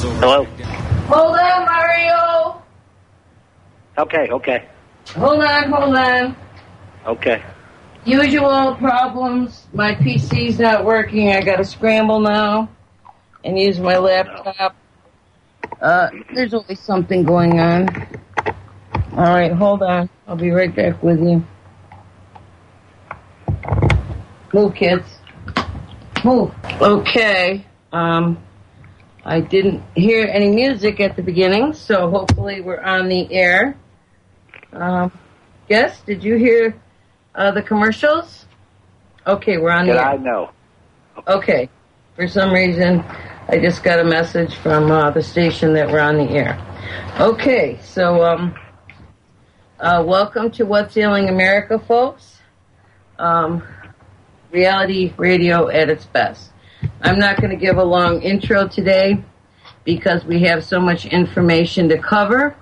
Hello? Hold on, Mario. Okay. Hold on. Okay. Usual problems. My PC's not working. I got to scramble now and use my laptop. There's always something going on. All right, hold on. I'll be right back with you. Move, kids. Move. Okay. I didn't hear any music at the beginning, so hopefully we're on the air. Guess, did you hear the commercials? Okay, we're on the air. I know. Okay. For some reason, I just got a message from the station that we're on the air. Okay, so welcome to What's Ailing America, folks. Reality radio at its best. I'm not going to give a long intro today because we have so much information to cover.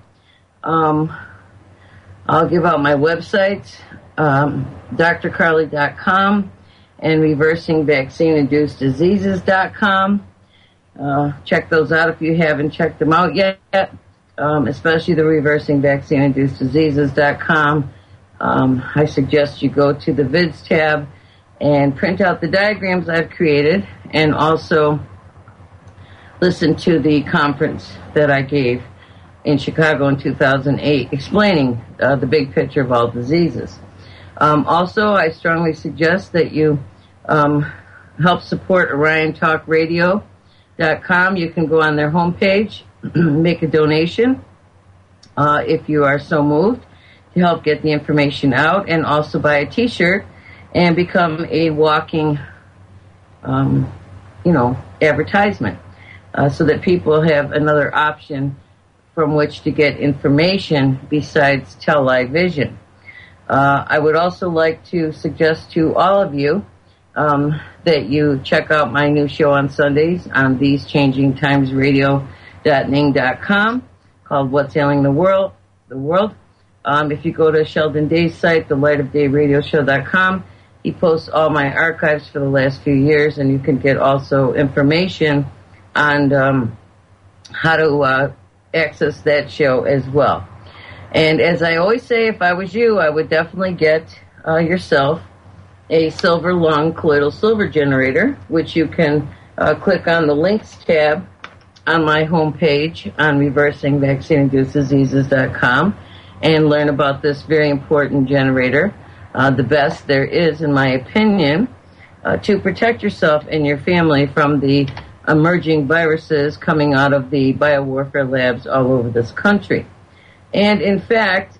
I'll give out my websites, drcarly.com and reversingvaccine-induced-diseases.com. Check those out if you haven't checked them out yet, especially the reversingvaccine-induced-diseases.com. I suggest you go to the vids tab and print out the diagrams I've created and also listen to the conference that I gave in Chicago in 2008 explaining the big picture of all diseases. Also, I strongly suggest that you help support OrionTalkRadio.com. You can go on their homepage, make a donation if you are so moved to help get the information out, and also buy a T-shirt and become a walking, advertisement so that people have another option from which to get information besides television. I would also like to suggest to all of you that you check out my new show on Sundays on TheseChangingTimesRadio.ning.com called What's Ailing the World. If you go to Sheldon Day's site, thelightofdayradioshow.com, he posts all my archives for the last few years, and you can get also information on how to access that show as well. And as I always say, if I was you, I would definitely get yourself a silver lung colloidal silver generator, which you can click on the links tab on my homepage on reversingvaccine-induced-diseases.com and learn about this very important generator, the best there is, in my opinion, to protect yourself and your family from the emerging viruses coming out of the biowarfare labs all over this country. And in fact,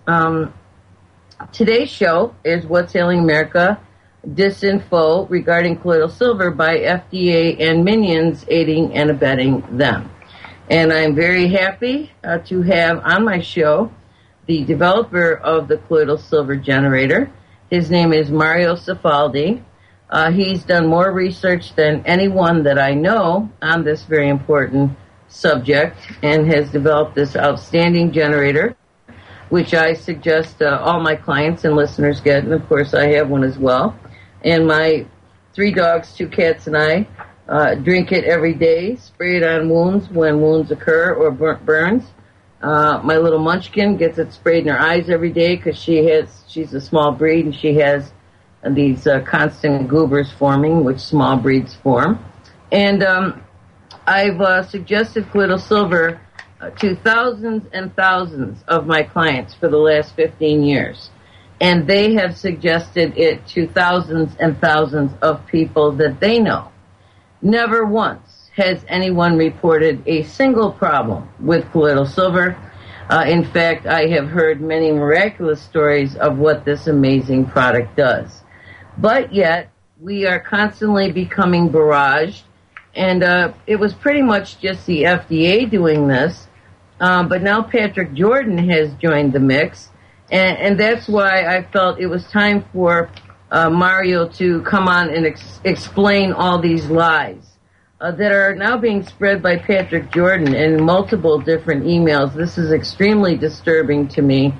today's show is What's Ailing America, disinfo regarding colloidal silver by FDA and minions aiding and abetting them. And I'm very happy to have on my show the developer of the colloidal silver generator. His name is Mario Cifaldi. He's done more research than anyone that I know on this very important subject and has developed this outstanding generator, which I suggest all my clients and listeners get, and of course I have one as well. And my 3 dogs, 2 cats, and I drink it every day, spray it on wounds when wounds occur or burns. My little munchkin gets it sprayed in her eyes every day because she's a small breed and she has these constant goobers forming, which small breeds form. And I've suggested colloidal silver to thousands and thousands of my clients for the last 15 years. And they have suggested it to thousands and thousands of people that they know. Never once has anyone reported a single problem with colloidal silver. In fact, I have heard many miraculous stories of what this amazing product does. But yet, we are constantly becoming barraged, and it was pretty much just the FDA doing this, but now Patrick Jordan has joined the mix, and that's why I felt it was time for Mario to come on and explain all these lies that are now being spread by Patrick Jordan in multiple different emails. This is extremely disturbing to me.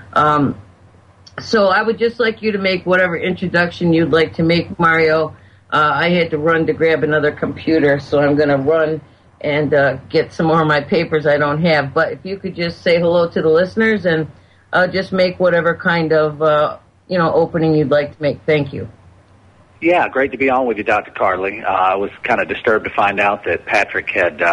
So I would just like you to make whatever introduction you'd like to make, Mario. I had to run to grab another computer, so I'm going to run and get some more of my papers I don't have. But if you could just say hello to the listeners and just make whatever kind of opening you'd like to make. Thank you. Yeah, great to be on with you, Dr. Carley. I was kind of disturbed to find out that Patrick had,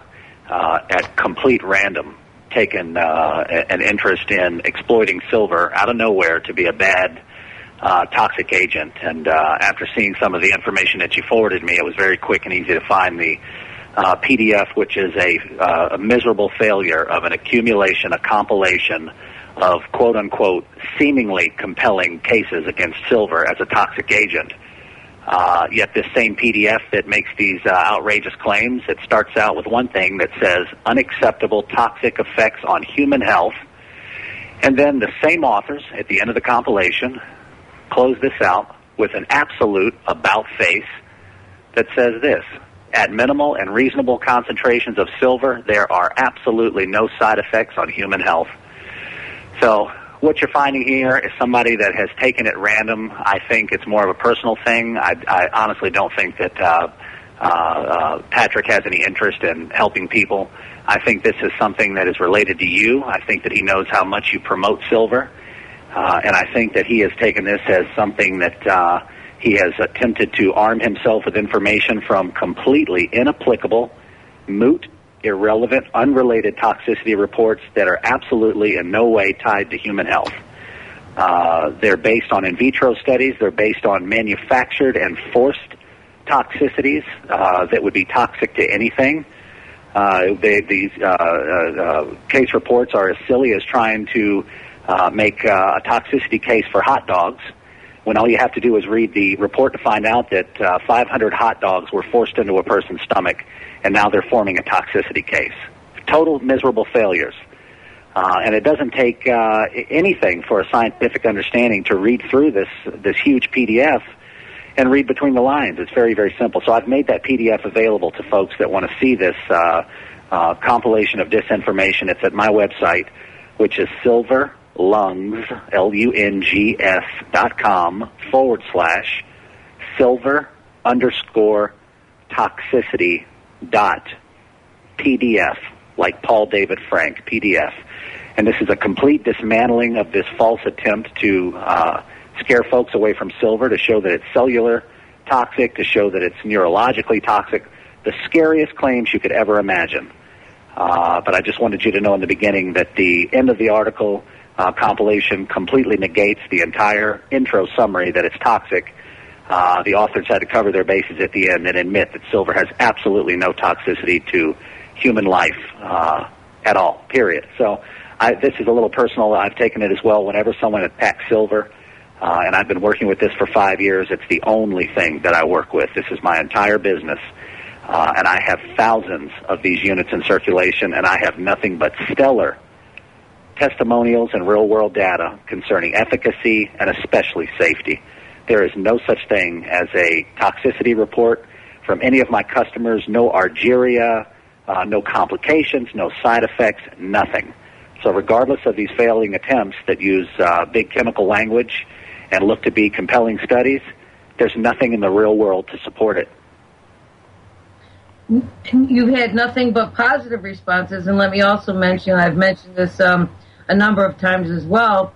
at complete random, taken an interest in exploiting silver out of nowhere to be a bad toxic agent. And after seeing some of the information that you forwarded me, it was very quick and easy to find the PDF, which is a miserable failure of an accumulation, a compilation of quote-unquote seemingly compelling cases against silver as a toxic agent. Yet this same PDF that makes these outrageous claims, it starts out with one thing that says unacceptable toxic effects on human health. And then the same authors at the end of the compilation close this out with an absolute about face that says this: at minimal and reasonable concentrations of silver, there are absolutely no side effects on human health. So what you're finding here is somebody that has taken it random. I think it's more of a personal thing. I honestly don't think that Patrick has any interest in helping people. I think this is something that is related to you. I think that he knows how much you promote silver. And I think that he has taken this as something that he has attempted to arm himself with information from completely inapplicable, moot, irrelevant, unrelated toxicity reports that are absolutely in no way tied to human health. They're based on in vitro studies. They're based on manufactured and forced toxicities that would be toxic to anything. These case reports are as silly as trying to make a toxicity case for hot dogs, when all you have to do is read the report to find out that 500 hot dogs were forced into a person's stomach, and now they're forming a toxicity case. Total miserable failures. And it doesn't take anything for a scientific understanding to read through this huge PDF and read between the lines. It's very, very simple. So I've made that PDF available to folks that want to see this compilation of disinformation. It's at my website, which is silverlungs, silver_toxicity.pdf, like Paul David Frank, PDF. And this is a complete dismantling of this false attempt to scare folks away from silver, to show that it's cellular toxic, to show that it's neurologically toxic, the scariest claims you could ever imagine. But I just wanted you to know in the beginning that the end of the article compilation completely negates the entire intro summary that it's toxic. The authors had to cover their bases at the end and admit that silver has absolutely no toxicity to human life at all, period. So this is a little personal. I've taken it as well. Whenever someone attacks silver, and I've been working with this for 5 years, it's the only thing that I work with. This is my entire business. And I have thousands of these units in circulation, and I have nothing but stellar testimonials and real-world data concerning efficacy and especially safety. There is no such thing as a toxicity report from any of my customers, no argyria, no complications, no side effects, nothing. So regardless of these failing attempts that use big chemical language and look to be compelling studies, there's nothing in the real world to support it. You've had nothing but positive responses, and let me also mention, I've mentioned this a number of times as well,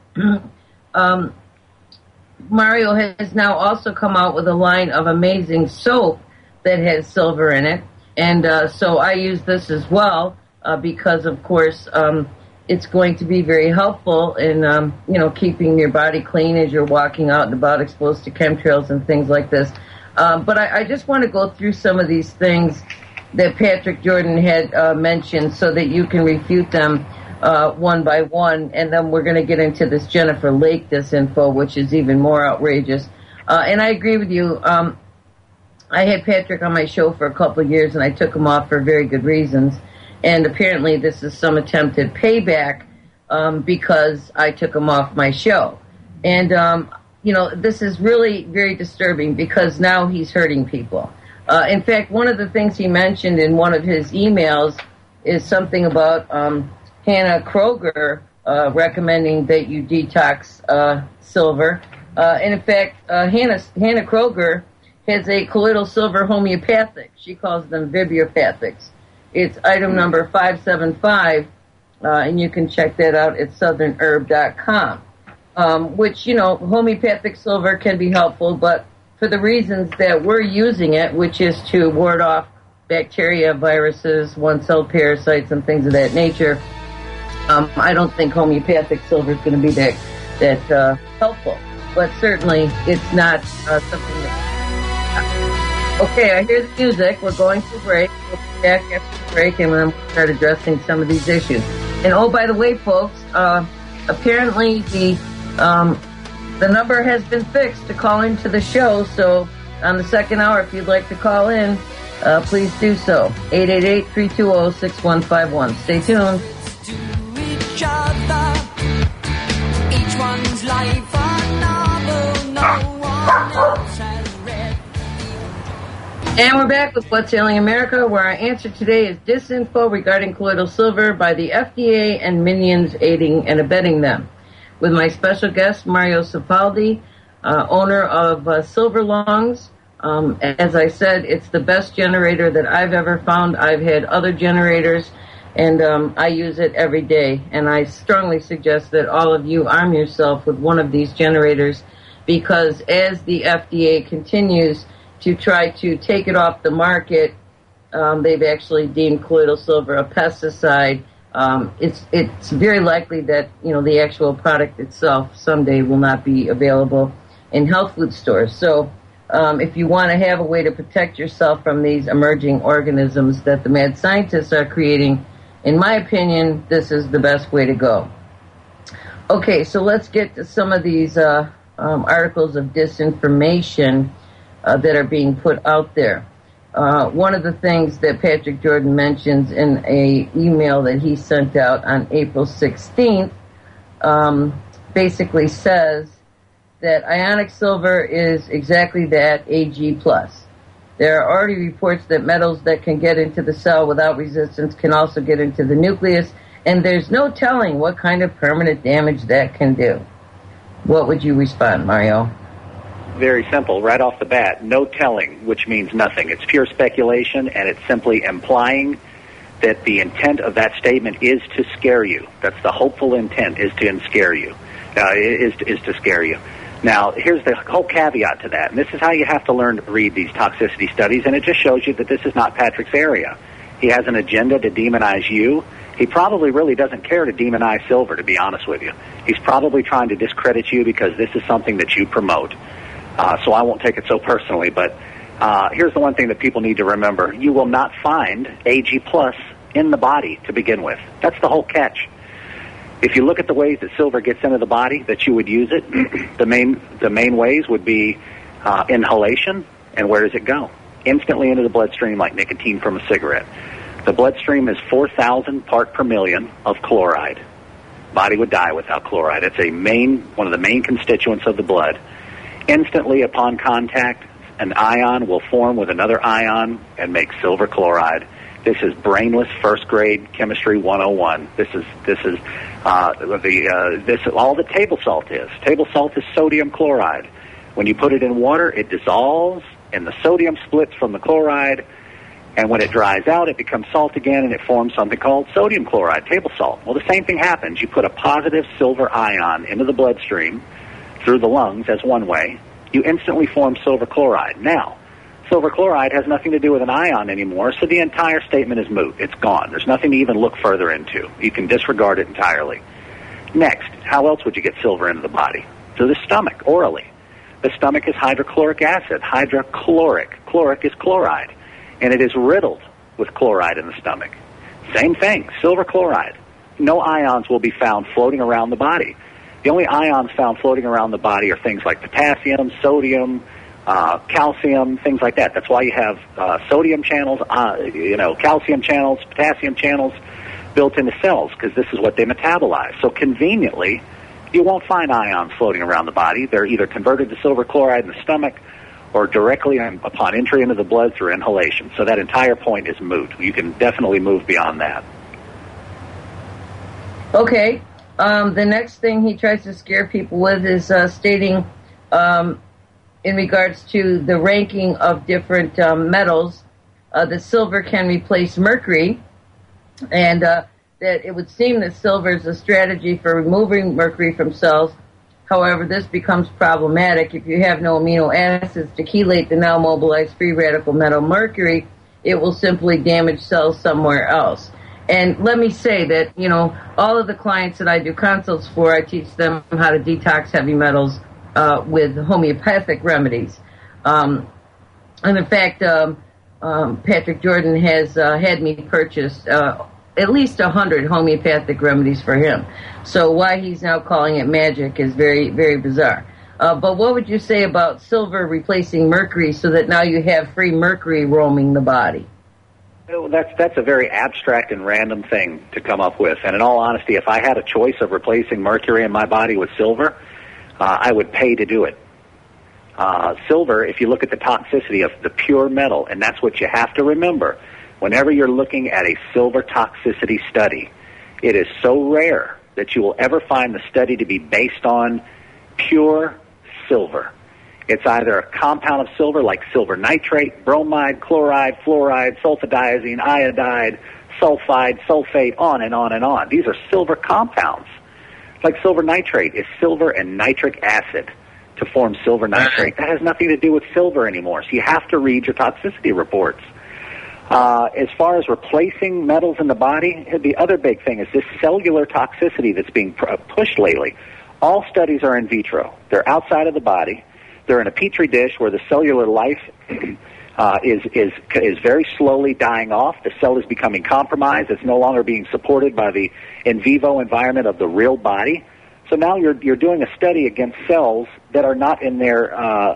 Mario has now also come out with a line of amazing soap that has silver in it, and so I use this as well because, of course, it's going to be very helpful in, keeping your body clean as you're walking out and about, exposed to chemtrails and things like this. But I just want to go through some of these things that Patrick Jordan had mentioned so that you can refute them one by one, and then we're going to get into this Jennifer Lake disinfo, which is even more outrageous. And I agree with you. I had Patrick on my show for a couple of years, and I took him off for very good reasons. And apparently this is some attempted payback because I took him off my show. And, this is really very disturbing because now he's hurting people. In fact, one of the things he mentioned in one of his emails is something about Hannah Kroger recommending that you detox silver. And in fact, Hannah Kroger has a colloidal silver homeopathic. She calls them vibriopathics. It's item number 575, and you can check that out at southernherb.com. Which, homeopathic silver can be helpful, but for the reasons that we're using it, which is to ward off bacteria, viruses, one-cell parasites, and things of that nature, I don't think homeopathic silver is going to be that helpful. But certainly, it's not something that... Okay, I hear the music. We're going to break. We'll be back after the break, and we'll start addressing some of these issues. And oh, by the way, folks, apparently the number has been fixed to call into the show. So on the second hour, if you'd like to call in, please do so. 888-320-6151. Stay tuned. Each other, each one's life a novel, no one else has read. And we're back with What's Ailing America, where our answer today is disinfo regarding colloidal silver by the FDA and minions aiding and abetting them. With my special guest, Mario Cifaldi, owner of Silver Lungs. As I said, it's the best generator that I've ever found. I've had other generators, and I use it every day. And I strongly suggest that all of you arm yourself with one of these generators, because as the FDA continues to try to take it off the market, they've actually deemed colloidal silver a pesticide. It's very likely that, the actual product itself someday will not be available in health food stores. So if you want to have a way to protect yourself from these emerging organisms that the mad scientists are creating, in my opinion, this is the best way to go. Okay, so let's get to some of these articles of disinformation that are being put out there. One of the things that Patrick Jordan mentions in a email that he sent out on April 16th basically says that ionic silver is exactly that, Ag+. There are already reports that metals that can get into the cell without resistance can also get into the nucleus, and there's no telling what kind of permanent damage that can do. What would you respond, Mario? Very simple, right off the bat. No telling, which means nothing. It's pure speculation, and it's simply implying that the intent of that statement is to scare you. That's the hopeful intent, is to scare you. Is to scare you. Now, here's the whole caveat to that, and this is how you have to learn to read these toxicity studies, and it just shows you that this is not Patrick's area. He has an agenda to demonize you. He probably really doesn't care to demonize silver, to be honest with you. He's probably trying to discredit you because this is something that you promote. So I won't take it so personally, but here's the one thing that people need to remember. You will not find Ag+ in the body to begin with. That's the whole catch. If you look at the ways that silver gets into the body that you would use it, the main ways would be inhalation, and where does it go? Instantly into the bloodstream like nicotine from a cigarette. The bloodstream is 4,000 part per million of chloride. Body would die without chloride. It's one of the main constituents of the blood. Instantly upon contact, an ion will form with another ion and make silver chloride. This is brainless first grade chemistry 101. This is all that table salt is. Table salt is sodium chloride. When you put it in water, it dissolves, and the sodium splits from the chloride, and when it dries out, it becomes salt again, and it forms something called sodium chloride, table salt. Well, the same thing happens. You put a positive silver ion into the bloodstream through the lungs as one way, you instantly form silver chloride. Now, silver chloride has nothing to do with an ion anymore, so the entire statement is moot. It's gone. There's nothing to even look further into. You can disregard it entirely. Next, how else would you get silver into the body? Through the stomach, orally. The stomach is hydrochloric acid. Hydrochloric. Chloric is chloride. And it is riddled with chloride in the stomach. Same thing, silver chloride. No ions will be found floating around the body. The only ions found floating around the body are things like potassium, sodium, calcium, things like that. That's why you have sodium channels, calcium channels, potassium channels built into cells, because this is what they metabolize. So conveniently, you won't find ions floating around the body. They're either converted to silver chloride in the stomach or directly upon entry into the blood through inhalation. So that entire point is moot. You can definitely move beyond that. Okay. The next thing he tries to scare people with is stating in regards to the ranking of different metals that silver can replace mercury, and that it would seem that silver is a strategy for removing mercury from cells. However, this becomes problematic if you have no amino acids to chelate the now mobilized free radical metal mercury. It will simply damage cells somewhere else. And let me say that, all of the clients that I do consults for, I teach them how to detox heavy metals with homeopathic remedies. And in fact, Patrick Jordan has had me purchase at least 100 homeopathic remedies for him. So why he's now calling it magic is very, very bizarre. But what would you say about silver replacing mercury so that now you have free mercury roaming the body? Well, that's a very abstract and random thing to come up with. And in all honesty, if I had a choice of replacing mercury in my body with silver, I would pay to do it. Silver, if you look at the toxicity of the pure metal, and that's what you have to remember, whenever you're looking at a silver toxicity study, it is so rare that you will ever find the study to be based on pure silver. It's either a compound of silver like silver nitrate, bromide, chloride, fluoride, sulfadiazine, iodide, sulfide, sulfate, on and on and on. These are silver compounds. Like silver nitrate is silver and nitric acid to form silver nitrate. That has nothing to do with silver anymore, so you have to read your toxicity reports. As far as replacing metals in the body, the other big thing is this cellular toxicity that's being pushed lately. All studies are in vitro. They're outside of the body. They're in a petri dish where the cellular life is very slowly dying off. The cell is becoming compromised. It's no longer being supported by the in vivo environment of the real body. So now you're doing a study against cells that are not in their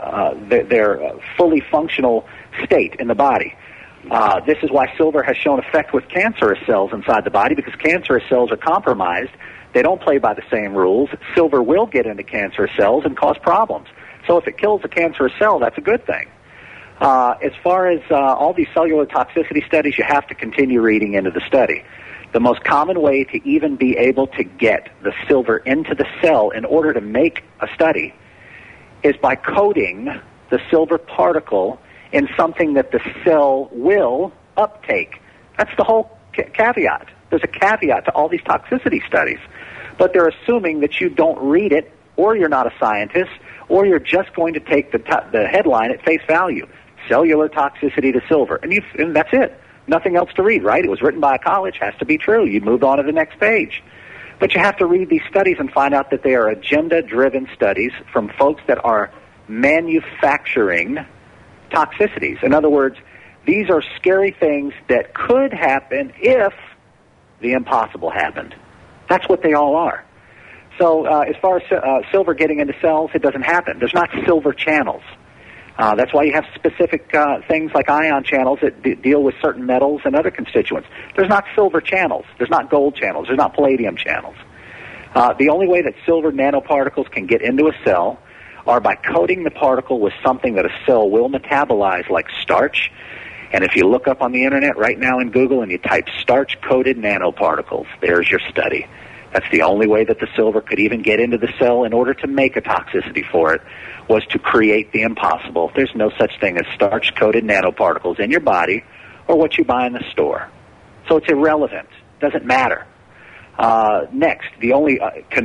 fully functional state in the body. This is why silver has shown effect with cancerous cells inside the body, because cancerous cells are compromised. They don't play by the same rules. Silver will get into cancerous cells and cause problems. So if it kills a cancerous cell, that's a good thing. As far as all these cellular toxicity studies, you have to continue reading into the study. The most common way to even be able to get the silver into the cell in order to make a study is by coating the silver particle in something that the cell will uptake. That's the whole caveat. There's a caveat to all these toxicity studies. But they're assuming that you don't read it, or you're not a scientist, or you're just going to take the headline at face value. Cellular toxicity to silver. And that's it. Nothing else to read, right? It was written by a college, has to be true. You moved on to the next page. But you have to read these studies and find out that they are agenda-driven studies from folks that are manufacturing toxicities. In other words, these are scary things that could happen if the impossible happened. That's what they all are. So as far as silver getting into cells, it doesn't happen. There's not silver channels. That's why you have specific things like ion channels that deal with certain metals and other constituents. There's not silver channels. There's not gold channels. There's not palladium channels. The only way that silver nanoparticles can get into a cell are by coating the particle with something that a cell will metabolize, like starch. And if you look up on the internet right now in Google and you type starch-coated nanoparticles, there's your study. That's the only way that the silver could even get into the cell in order to make a toxicity for it, was to create the impossible. There's no such thing as starch-coated nanoparticles in your body or what you buy in the store. So it's irrelevant. It doesn't matter. Next, the only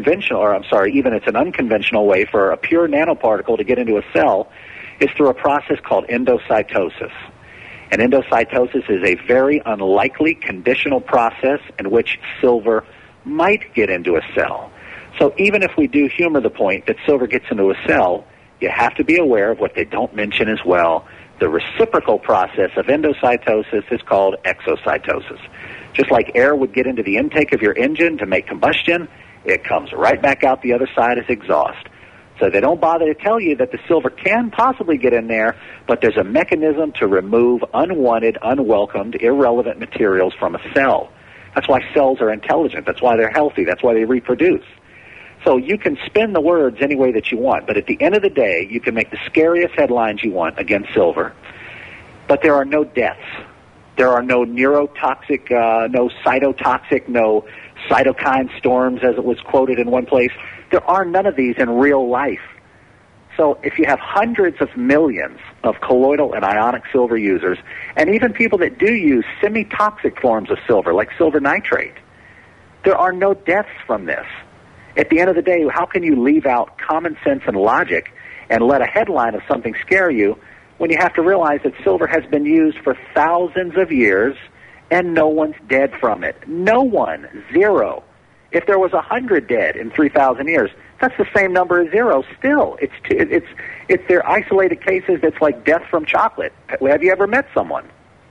even it's an unconventional way for a pure nanoparticle to get into a cell is through a process called endocytosis. And endocytosis is a very unlikely conditional process in which silver might get into a cell. So even if we do humor the point that silver gets into a cell, you have to be aware of what they don't mention as well. The reciprocal process of endocytosis is called exocytosis. Just like air would get into the intake of your engine to make combustion, it comes right back out the other side as exhaust. So they don't bother to tell you that the silver can possibly get in there, but there's a mechanism to remove unwanted, unwelcomed, irrelevant materials from a cell. That's why cells are intelligent. That's why they're healthy. That's why they reproduce. So you can spin the words any way that you want, but at the end of the day, you can make the scariest headlines you want against silver, but there are no deaths. There are no neurotoxic, no cytotoxic, no cytokine storms, as it was quoted in one place. There are none of these in real life. So if you have hundreds of millions of colloidal and ionic silver users, and even people that do use semi-toxic forms of silver, like silver nitrate, there are no deaths from this. At the end of the day, how can you leave out common sense and logic and let a headline of something scare you when you have to realize that silver has been used for thousands of years and no one's dead from it? No one. Zero. If there was 100 dead in 3,000 years, that's the same number as zero still. It's their isolated cases that's like death from chocolate. Have you ever met someone?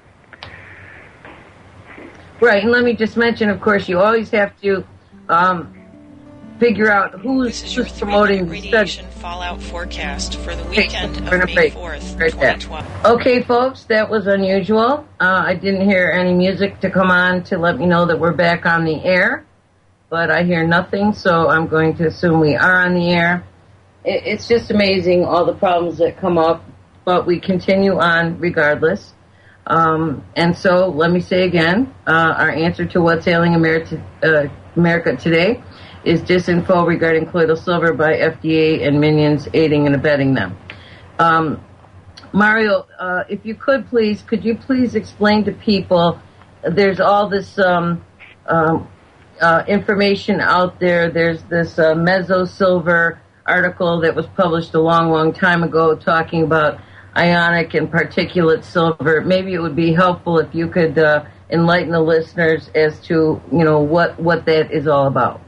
Right, and let me just mention, of course, you always have to figure out who's promoting the study. Radiation fallout forecast for the weekend of May 4th, 2012. Okay, folks, that was unusual. I didn't hear any music to come on to let me know that we're back on the air, but I hear nothing, so I'm going to assume we are on the air. It's just amazing, all the problems that come up, but we continue on regardless. And so, let me say again, our answer to what's ailing America today is disinfo regarding colloidal silver by FDA and minions aiding and abetting them. Mario, if you could you please explain to people, there's all this information out there. There's this Mesosilver article that was published a long, long time ago talking about ionic and particulate silver. Maybe it would be helpful if you could enlighten the listeners as to, what that is all about.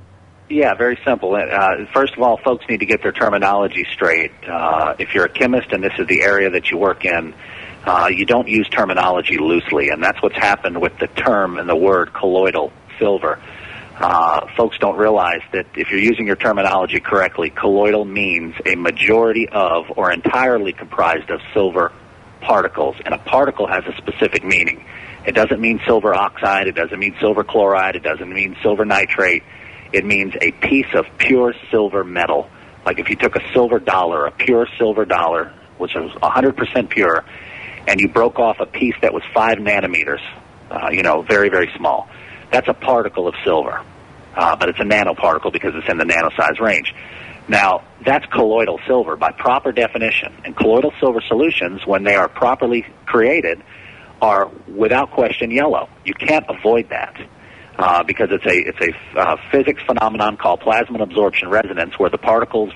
Yeah, very simple. First of all, folks need to get their terminology straight. If you're a chemist and this is the area that you work in, you don't use terminology loosely, and that's what's happened with the term and the word colloidal silver. Folks don't realize that if you're using your terminology correctly, colloidal means a majority of or entirely comprised of silver particles, and a particle has a specific meaning. It doesn't mean silver oxide, it doesn't mean silver chloride, it doesn't mean silver nitrate. It means a piece of pure silver metal. Like if you took a silver dollar, a pure silver dollar, which was 100% pure, and you broke off a piece that was 5 nanometers, very, very small. That's a particle of silver, but it's a nanoparticle because it's in the nanosize range. Now, that's colloidal silver by proper definition. And colloidal silver solutions, when they are properly created, are without question yellow. You can't avoid that. Because it's a physics phenomenon called plasma absorption resonance, where the particles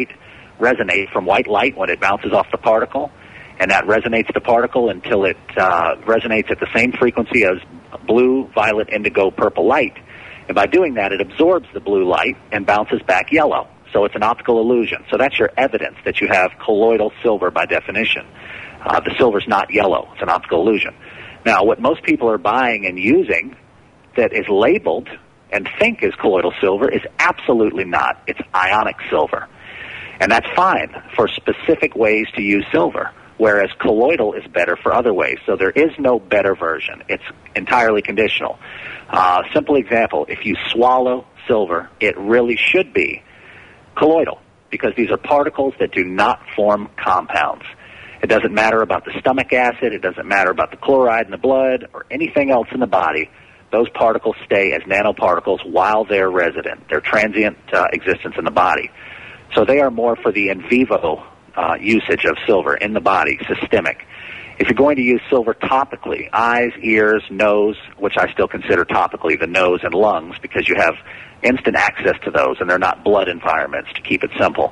resonate from white light when it bounces off the particle, and that resonates the particle until it resonates at the same frequency as blue, violet, indigo, purple light. And by doing that, it absorbs the blue light and bounces back yellow. So it's an optical illusion. So that's your evidence that you have colloidal silver by definition. The silver's not yellow. It's an optical illusion. Now, what most people are buying and using that is labeled and think is colloidal silver is absolutely not. It's ionic silver. And that's fine for specific ways to use silver, whereas colloidal is better for other ways. So there is no better version. It's entirely conditional. Simple example, if you swallow silver, it really should be colloidal, because these are particles that do not form compounds. It doesn't matter about the stomach acid, it doesn't matter about the chloride in the blood, or anything else in the body. Those particles stay as nanoparticles while they're resident. They're transient existence in the body. So they are more for the in vivo usage of silver in the body, systemic. If you're going to use silver topically, eyes, ears, nose, which I still consider topically the nose and lungs because you have instant access to those and they're not blood environments, to keep it simple.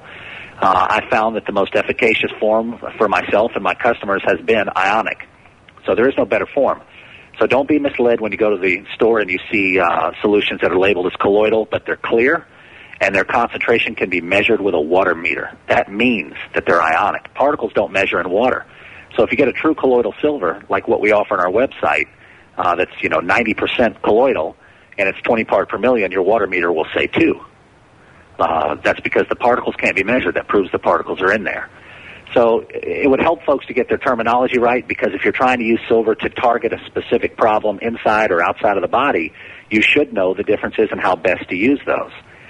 I found that the most efficacious form for myself and my customers has been ionic. So there is no better form. So don't be misled when you go to the store and you see solutions that are labeled as colloidal, but they're clear, and their concentration can be measured with a water meter. That means that they're ionic. Particles don't measure in water. So if you get a true colloidal silver, like what we offer on our website, that's 90% colloidal, and it's 20 part per million, your water meter will say 2. That's because the particles can't be measured. That proves the particles are in there. So it would help folks to get their terminology right, because if you're trying to use silver to target a specific problem inside or outside of the body, you should know the differences and how best to use those.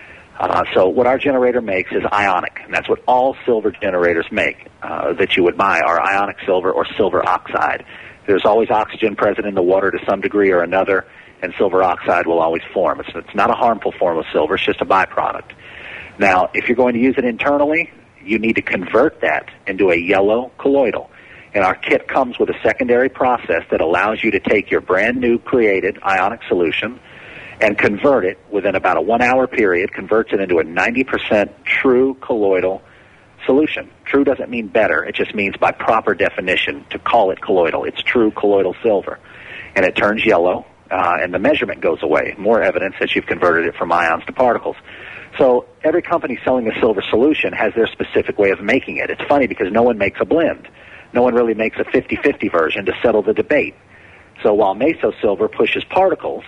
So what our generator makes is ionic, and that's what all silver generators make that you would buy are ionic silver or silver oxide. There's always oxygen present in the water to some degree or another, and silver oxide will always form. It's not a harmful form of silver, it's just a byproduct. Now, if you're going to use it internally, you need to convert that into a yellow colloidal. And our kit comes with a secondary process that allows you to take your brand new created ionic solution and convert it within about a 1 hour period, converts it into a 90% true colloidal solution. True doesn't mean better. It just means by proper definition to call it colloidal. It's true colloidal silver. And it turns yellow, and the measurement goes away. More evidence that you've converted it from ions to particles. So every company selling a silver solution has their specific way of making it. It's funny because no one makes a blend. No one really makes a 50-50 version to settle the debate. So while Meso Silver pushes particles,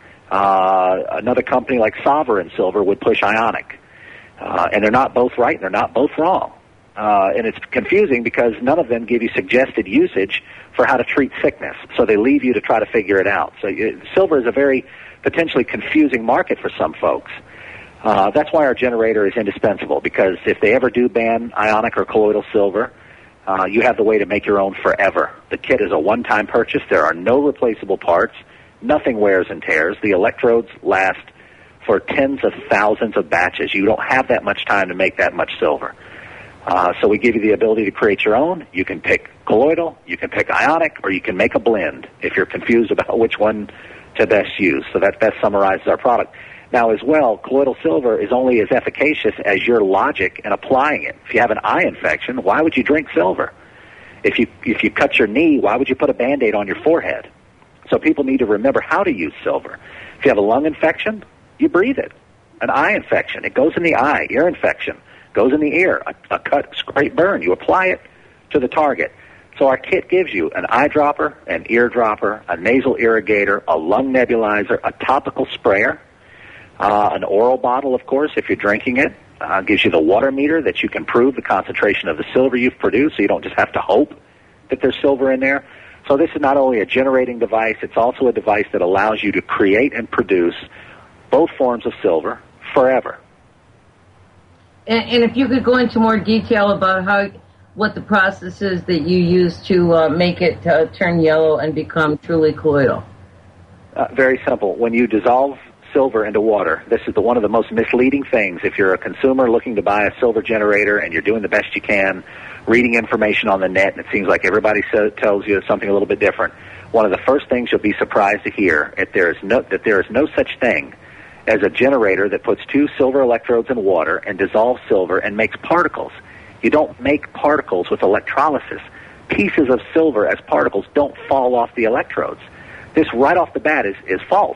another company like Sovereign Silver would push ionic. And they're not both right and they're not both wrong. And it's confusing because none of them give you suggested usage for how to treat sickness. So they leave you to try to figure it out. So silver is a very potentially confusing market for some folks. That's why our generator is indispensable, because if they ever do ban ionic or colloidal silver, you have the way to make your own forever. The kit is a one-time purchase. There are no replaceable parts. Nothing wears and tears. The electrodes last for tens of thousands of batches. You don't have that much time to make that much silver. So we give you the ability to create your own. You can pick colloidal, you can pick ionic, or you can make a blend if you're confused about which one to best use. So that best summarizes our product. Now, as well, colloidal silver is only as efficacious as your logic in applying it. If you have an eye infection, why would you drink silver? If you cut your knee, why would you put a Band-Aid on your forehead? So people need to remember how to use silver. If you have a lung infection, you breathe it. An eye infection, it goes in the eye. Ear infection goes in the ear. A cut, scrape, burn, you apply it to the target. So our kit gives you an eyedropper, an eardropper, a nasal irrigator, a lung nebulizer, a topical sprayer, an oral bottle, of course, if you're drinking it. Gives you the water meter that you can prove the concentration of the silver you've produced, so you don't just have to hope that there's silver in there. So this is not only a generating device, it's also a device that allows you to create and produce both forms of silver forever. And if you could go into more detail about what the process is that you use to make it turn yellow and become truly colloidal. Very simple. When you dissolve silver into water, this is one of the most misleading things. If you're a consumer looking to buy a silver generator and you're doing the best you can, reading information on the net, and it seems like everybody tells you something a little bit different, one of the first things you'll be surprised to hear that there is no such thing as a generator that puts 2 silver electrodes in water and dissolves silver and makes particles. You don't make particles with electrolysis. Pieces of silver as particles don't fall off the electrodes. This right off the bat is false.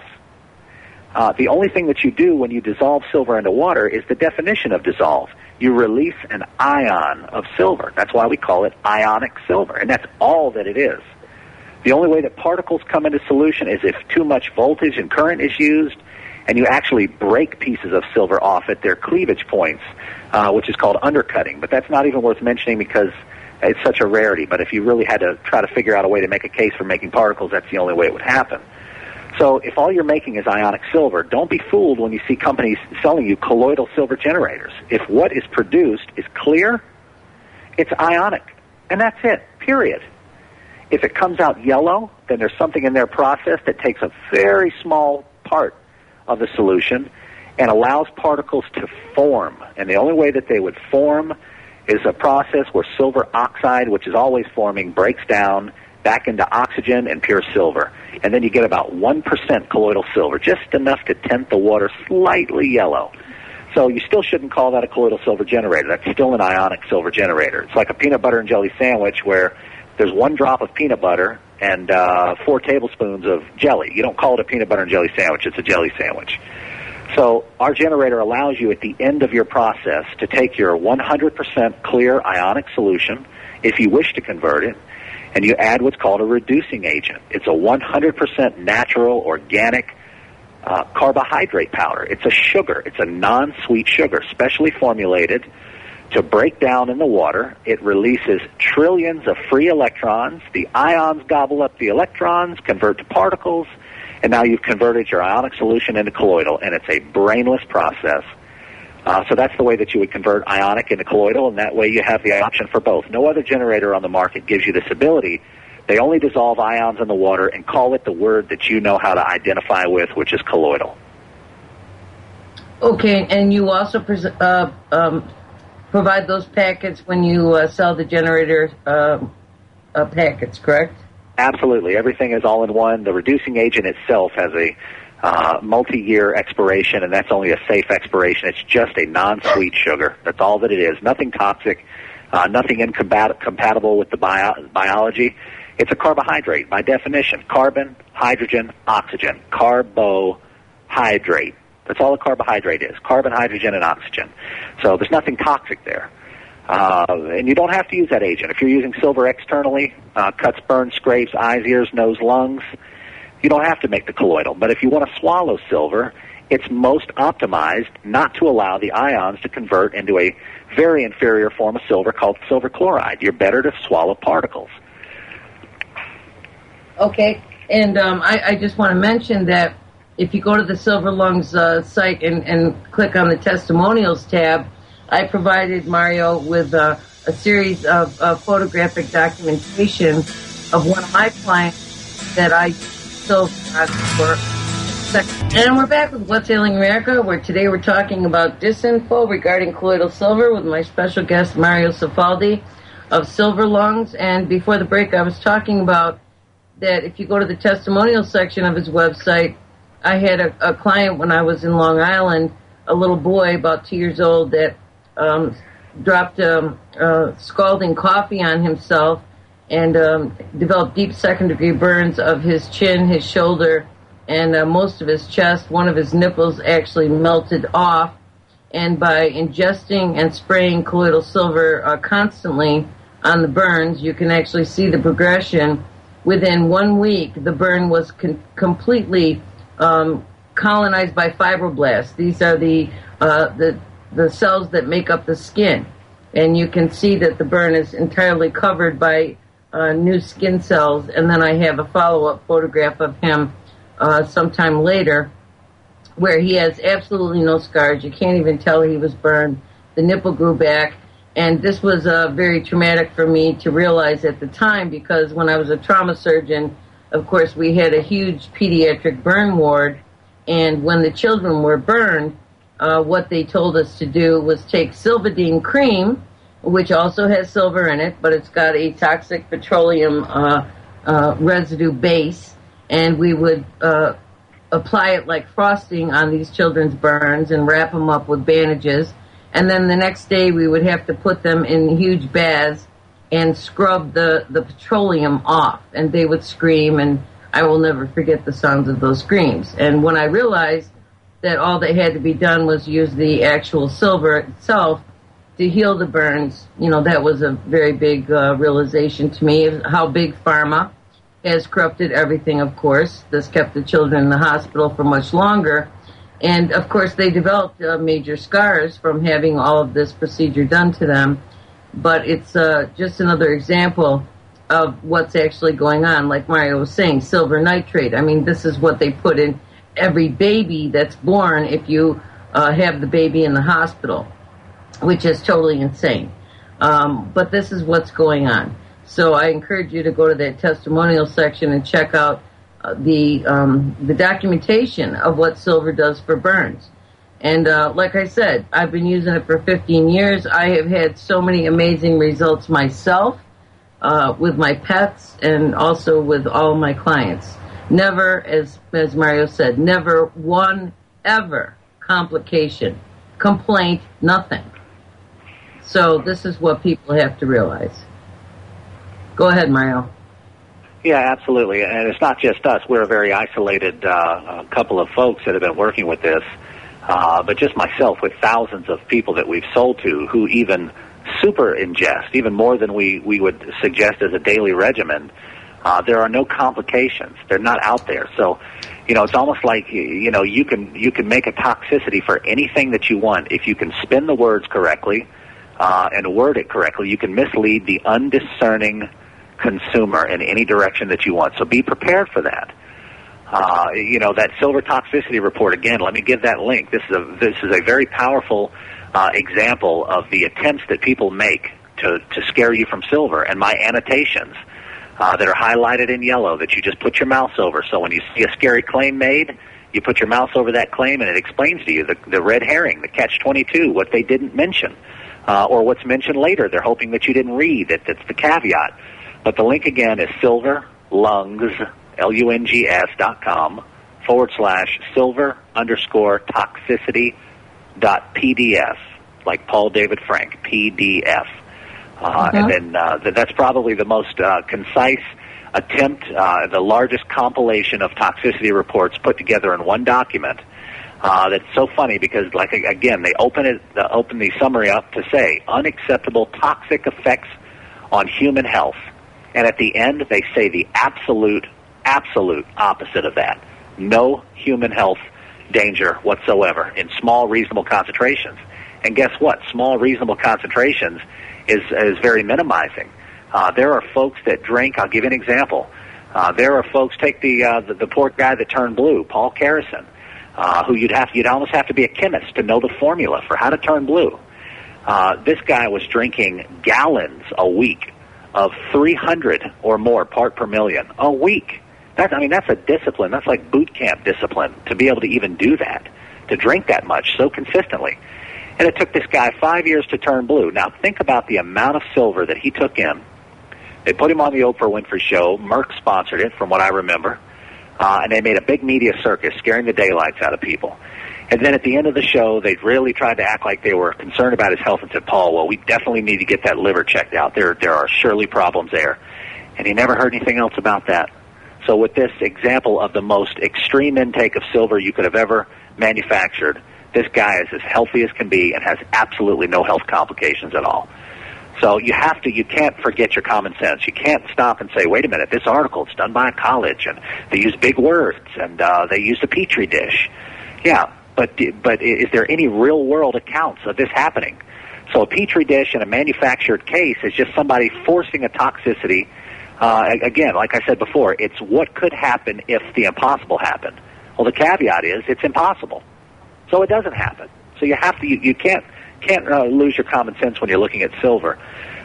The only thing that you do when you dissolve silver into water is the definition of dissolve. You release an ion of silver. That's why we call it ionic silver, and that's all that it is. The only way that particles come into solution is if too much voltage and current is used, and you actually break pieces of silver off at their cleavage points, which is called undercutting. But that's not even worth mentioning because it's such a rarity. But if you really had to try to figure out a way to make a case for making particles, that's the only way it would happen. So if all you're making is ionic silver, don't be fooled when you see companies selling you colloidal silver generators. If what is produced is clear, it's ionic. And that's it, period. If it comes out yellow, then there's something in their process that takes a very small part of the solution and allows particles to form. And the only way that they would form is a process where silver oxide, which is always forming, breaks down back into oxygen and pure silver. And then you get about 1% colloidal silver, just enough to tint the water slightly yellow. So you still shouldn't call that a colloidal silver generator. That's still an ionic silver generator. It's like a peanut butter and jelly sandwich where there's 1 drop of peanut butter and 4 tablespoons of jelly. You don't call it a peanut butter and jelly sandwich. It's a jelly sandwich. So our generator allows you at the end of your process to take your 100% clear ionic solution, if you wish to convert it, and you add what's called a reducing agent. It's a 100% natural, organic carbohydrate powder. It's a sugar. It's a non-sweet sugar, specially formulated to break down in the water. It releases trillions of free electrons. The ions gobble up the electrons, convert to particles, and now you've converted your ionic solution into colloidal, and it's a brainless process. So that's the way that you would convert ionic into colloidal, and that way you have the option for both. No other generator on the market gives you this ability. They only dissolve ions in the water and call it the word that you know how to identify with, which is colloidal. Okay, and you also provide those packets when you sell the generator packets, correct? Absolutely. Everything is all in one. The reducing agent itself has a multi-year expiration, and that's only a safe expiration. It's just a non-sweet sugar. That's all that it is. Nothing toxic, nothing incompatible with the biology. It's a carbohydrate by definition. Carbon, hydrogen, oxygen. Carbohydrate. That's all a carbohydrate is. Carbon, hydrogen, and oxygen. So there's nothing toxic there. And you don't have to use that agent. If you're using silver externally, cuts, burns, scrapes, eyes, ears, nose, lungs, you don't have to make the colloidal. But if you want to swallow silver, it's most optimized not to allow the ions to convert into a very inferior form of silver called silver chloride. You're better to swallow particles. Okay, and I just want to mention that if you go to the Silver Lungs site and click on the testimonials tab, I provided Mario with a series of photographic documentation of one of my clients that I sold for. And we're back with What's Ailing America, where today we're talking about disinfo regarding colloidal silver with my special guest Mario Cifaldi of Silver Lungs. And before the break, I was talking about that if you go to the testimonial section of his website, I had a client when I was in Long Island, a little boy about 2 years old that dropped scalding coffee on himself and developed deep second-degree burns of his chin, his shoulder, and most of his chest. One of his nipples actually melted off. And by ingesting and spraying colloidal silver constantly on the burns, you can actually see the progression. Within 1 week, the burn was completely colonized by fibroblasts. These are the cells that make up the skin. And you can see that the burn is entirely covered by new skin cells. And then I have a follow-up photograph of him sometime later where he has absolutely no scars. You can't even tell he was burned. The nipple grew back. And this was very traumatic for me to realize at the time, because when I was a trauma surgeon, of course, we had a huge pediatric burn ward. And when the children were burned, what they told us to do was take Silvadene cream, which also has silver in it, but it's got a toxic petroleum residue base, and we would apply it like frosting on these children's burns and wrap them up with bandages. And then the next day we would have to put them in huge baths and scrub the petroleum off. And they would scream, and I will never forget the sounds of those screams. And when I realized that all that had to be done was use the actual silver itself to heal the burns, that was a very big realization to me of how big pharma has corrupted everything, of course. This kept the children in the hospital for much longer. And, of course, they developed major scars from having all of this procedure done to them. But it's just another example of what's actually going on. Like Mario was saying, silver nitrate. I mean, this is what they put in every baby that's born if you have the baby in the hospital, which is totally insane. But this is what's going on. So I encourage you to go to that testimonial section and check out the documentation of what silver does for burns. And like I said, I've been using it for 15 years. I have had so many amazing results myself with my pets and also with all my clients. Never, as Mario said, never one ever complication, complaint, nothing. So this is what people have to realize. Go ahead, Mario. Yeah, absolutely. And it's not just us. We're a very isolated couple of folks that have been working with this. But just myself, with thousands of people that we've sold to who even super ingest, even more than we would suggest as a daily regimen, there are no complications. They're not out there. So, it's almost like, you can make a toxicity for anything that you want. If you can spin the words correctly and word it correctly, you can mislead the undiscerning consumer in any direction that you want. So be prepared for that. That silver toxicity report, again, let me give that link. This is a very powerful example of the attempts that people make to scare you from silver, and my annotations that are highlighted in yellow that you just put your mouse over. So when you see a scary claim made, you put your mouse over that claim and it explains to you the red herring, the catch-22, what they didn't mention. or what's mentioned later. They're hoping that you didn't read. That's the caveat. But the link again is silverlungs, LUNGS.com/silver_toxicity.pdf, like Paul David Frank, PDF. And then that's probably the most concise attempt, the largest compilation of toxicity reports put together in one document. That's so funny because, like, again, they open the summary up to say unacceptable toxic effects on human health, and at the end they say the absolute opposite of that: no human health danger whatsoever in small, reasonable concentrations. And guess what? Small, reasonable concentrations is very minimizing. There are folks that drink. I'll give you an example. There are folks. Take the poor guy that turned blue, Paul Carrison, who you'd almost have to be a chemist to know the formula for how to turn blue. This guy was drinking gallons a week of 300 or more part per million a week. That's a discipline. That's like boot camp discipline to be able to even do that, to drink that much so consistently. And it took this guy 5 years to turn blue. Now think about the amount of silver that he took in. They put him on the Oprah Winfrey Show. Merck sponsored it, from what I remember. And they made a big media circus, scaring the daylights out of people. And then at the end of the show, they really tried to act like they were concerned about his health and said, Paul, well, we definitely need to get that liver checked out. There are surely problems there. And he never heard anything else about that. So with this example of the most extreme intake of silver you could have ever manufactured, this guy is as healthy as can be and has absolutely no health complications at all. So you can't forget your common sense. You can't stop and say, wait a minute, this article is done by a college, and they use big words, and they used a Petri dish. Yeah, but is there any real-world accounts of this happening? So a Petri dish in a manufactured case is just somebody forcing a toxicity. Again, like I said before, it's what could happen if the impossible happened. Well, the caveat is it's impossible. So it doesn't happen. So you can't lose your common sense when you're looking at silver.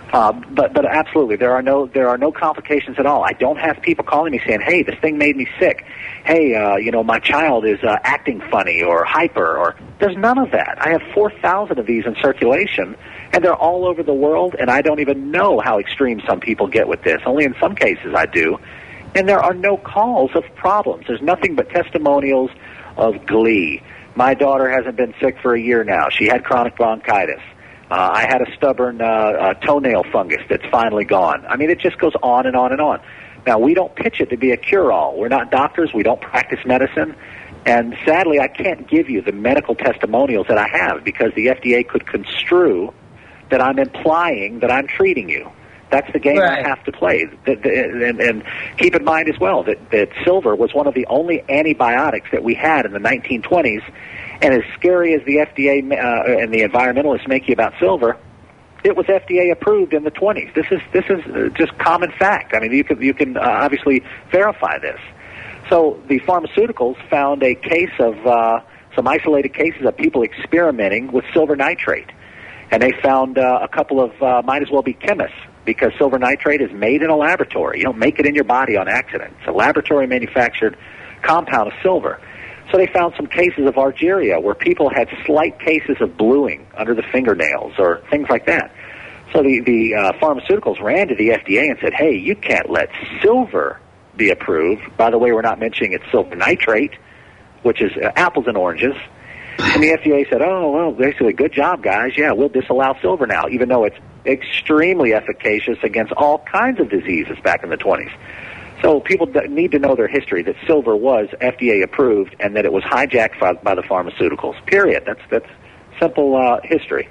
But absolutely, there are no complications at all. I don't have people calling me saying, "Hey, this thing made me sick. Hey, my child is acting funny or hyper." Or there's none of that. I have 4,000 of these in circulation, and they're all over the world. And I don't even know how extreme some people get with this. Only in some cases I do. And there are no calls of problems. There's nothing but testimonials of glee. My daughter hasn't been sick for a year now. She had chronic bronchitis. I had a stubborn toenail fungus that's finally gone. I mean, it just goes on and on and on. Now, we don't pitch it to be a cure-all. We're not doctors. We don't practice medicine. And sadly, I can't give you the medical testimonials that I have because the FDA could construe that I'm implying that I'm treating you. That's the game right. I have to play. And keep in mind as well that silver was one of the only antibiotics that we had in the 1920s. And as scary as the FDA and the environmentalists make you about silver, it was FDA approved in the 20s. This is just common fact. I mean, you can obviously verify this. So the pharmaceuticals found a case of some isolated cases of people experimenting with silver nitrate, and they found a couple of might as well be chemists because silver nitrate is made in a laboratory. You don't make it in your body on accident. It's a laboratory manufactured compound of silver. So they found some cases of argyria where people had slight cases of bluing under the fingernails or things like that. So the pharmaceuticals ran to the FDA and said, hey, you can't let silver be approved. By the way, we're not mentioning it's silver nitrate, which is apples and oranges. And the FDA said, oh, well, basically, good job, guys. Yeah, we'll disallow silver now, even though it's extremely efficacious against all kinds of diseases back in the 20s. So people need to know their history, that silver was FDA approved and that it was hijacked by the pharmaceuticals, period. That's simple history.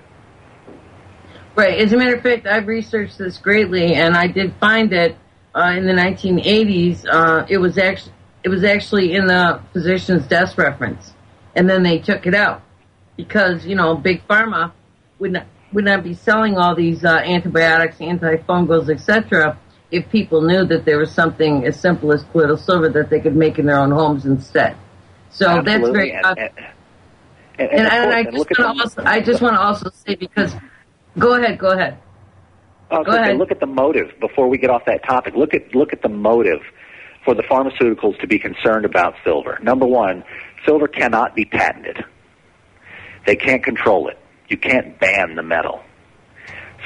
Right. As a matter of fact, I've researched this greatly, and I did find that in the 1980s, it was actually in the physician's desk reference, and then they took it out because, Big Pharma would not be selling all these antibiotics, antifungals, etc., if people knew that there was something as simple as colloidal silver that they could make in their own homes instead. So absolutely. That's very... I just want to also say, because... Go ahead. Go ahead. Look at the motive before we get off that topic. Look at the motive for the pharmaceuticals to be concerned about silver. Number one, silver cannot be patented. They can't control it. You can't ban the metal.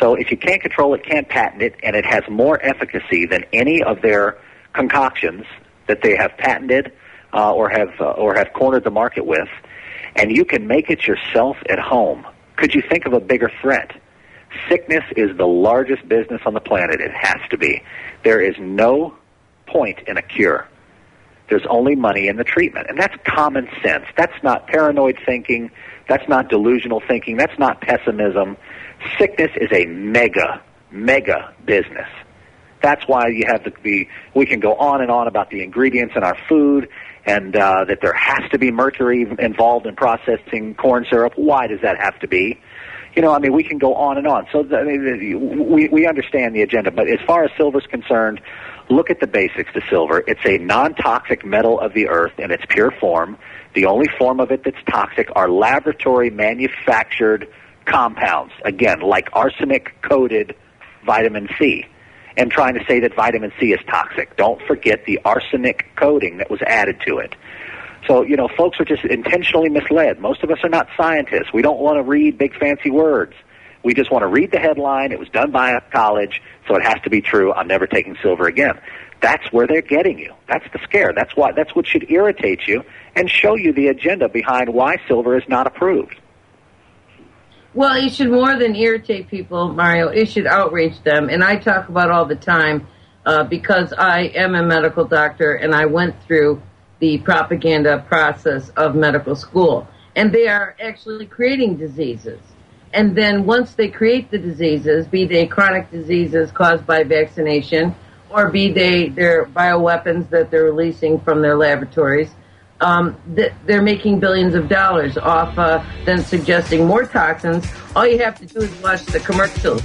So if you can't control it, can't patent it, and it has more efficacy than any of their concoctions that they have patented or have cornered the market with, and you can make it yourself at home, could you think of a bigger threat? Sickness is the largest business on the planet. It has to be. There is no point in a cure. There's only money in the treatment, and that's common sense. That's not paranoid thinking. That's not delusional thinking. That's not pessimism. Sickness is a mega business. That's why you have we can go on and on about the ingredients in our food and that there has to be mercury involved in processing corn syrup. Why does that have to be? We can go on and on. So we understand the agenda, but as far as silver is concerned, look at the basics to silver. It's a non-toxic metal of the earth in its pure form. The only form of it that's toxic are laboratory manufactured compounds, again, like arsenic-coated vitamin C, and trying to say that vitamin C is toxic. Don't forget the arsenic coating that was added to it. So, folks are just intentionally misled. Most of us are not scientists. We don't want to read big fancy words. We just want to read the headline. It was done by a college, so it has to be true. I'm never taking silver again. That's where they're getting you. That's the scare. That's what should irritate you and show you the agenda behind why silver is not approved. Well, it should more than irritate people, Mario. It should outrage them. And I talk about all the time because I am a medical doctor and I went through the propaganda process of medical school. And they are actually creating diseases. And then once they create the diseases, be they chronic diseases caused by vaccination or be they their bioweapons that they're releasing from their laboratories, they're making billions of dollars off then suggesting more toxins. All you have to do is watch the commercials.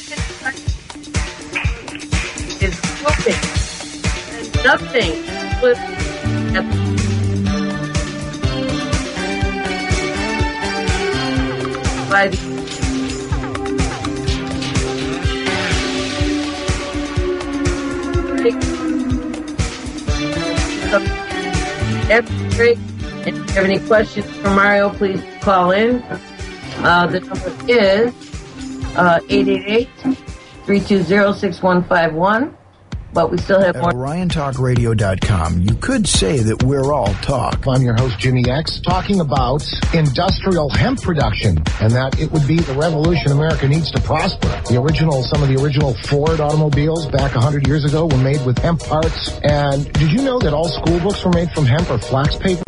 Is smoking. And nothing. By the break. If you have any questions for Mario, please call in. The number is 888-320-6151. But we still have more. At OrionTalkRadio.com, you could say that we're all talk. I'm your host, Jimmy X, talking about industrial hemp production and that it would be the revolution America needs to prosper. Some of the original Ford automobiles back 100 years ago were made with hemp parts. And did you know that all school books were made from hemp or flax paper?